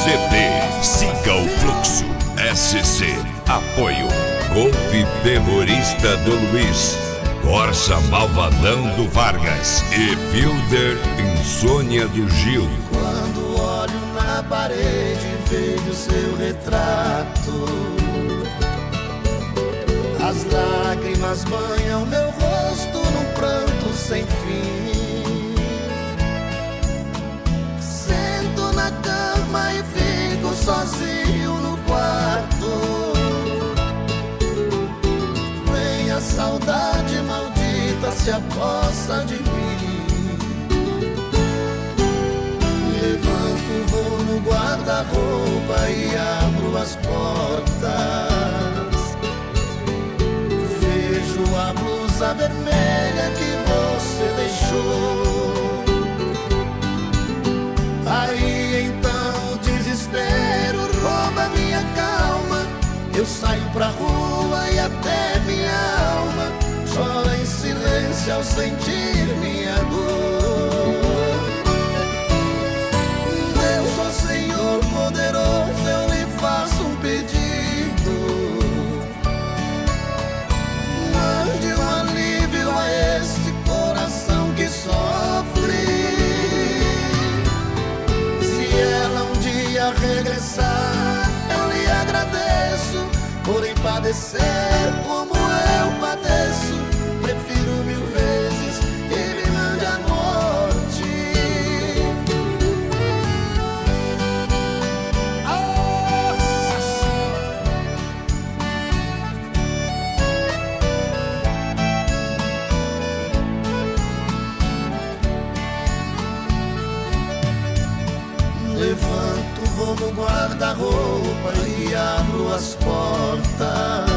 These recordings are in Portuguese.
CD Siga o Fluxo. SC Apoio Golpe Terrorista do Luiz, Corsa Malvadão do Vargas e Fielder Insônia do Gil. Quando olho na parede vejo seu retrato, as lágrimas banham meu rosto num pranto sem fim. Sento na cama e fico sozinho no quarto. Vem a saudade maldita, se apossa de mim. Levanto, vou no guarda-roupa e abro as portas. A blusa vermelha que você deixou. Aí então o desespero rouba minha calma. Eu saio pra rua e até minha alma chora em silêncio ao sentir minha dor. Deus, ó Senhor poderoso, eu lhe faço um pedido. Mande um alívio a este coração que sofre. Se ela um dia regressar, eu lhe agradeço. Porém padecer como eu padeço, prefiro 1000 vezes que me mande a morte. Levanto, vou no guarda-roupa e abro as portas.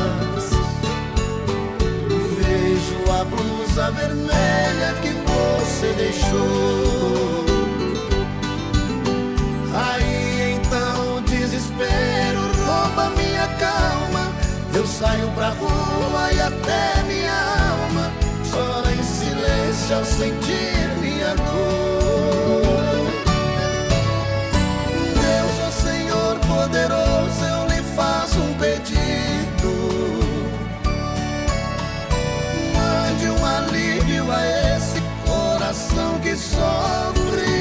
Vejo a blusa vermelha que você deixou. Aí então o desespero rouba minha calma. Eu saio pra rua e até minha alma chora em silêncio ao sentir minha dor. Poderoso, eu lhe faço um pedido. Mande um alívio a esse coração que sofre.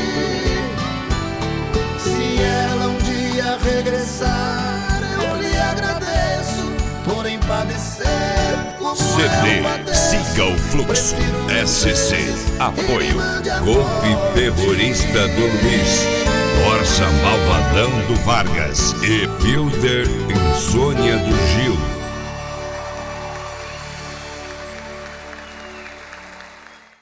Se ela um dia regressar, eu lhe agradeço. Porém padecer como CD eu padeço, Siga o Fluxo. SC Apoio Golpe Terrorista do Luiz, Corsa Malvadão do Vargas e Fielder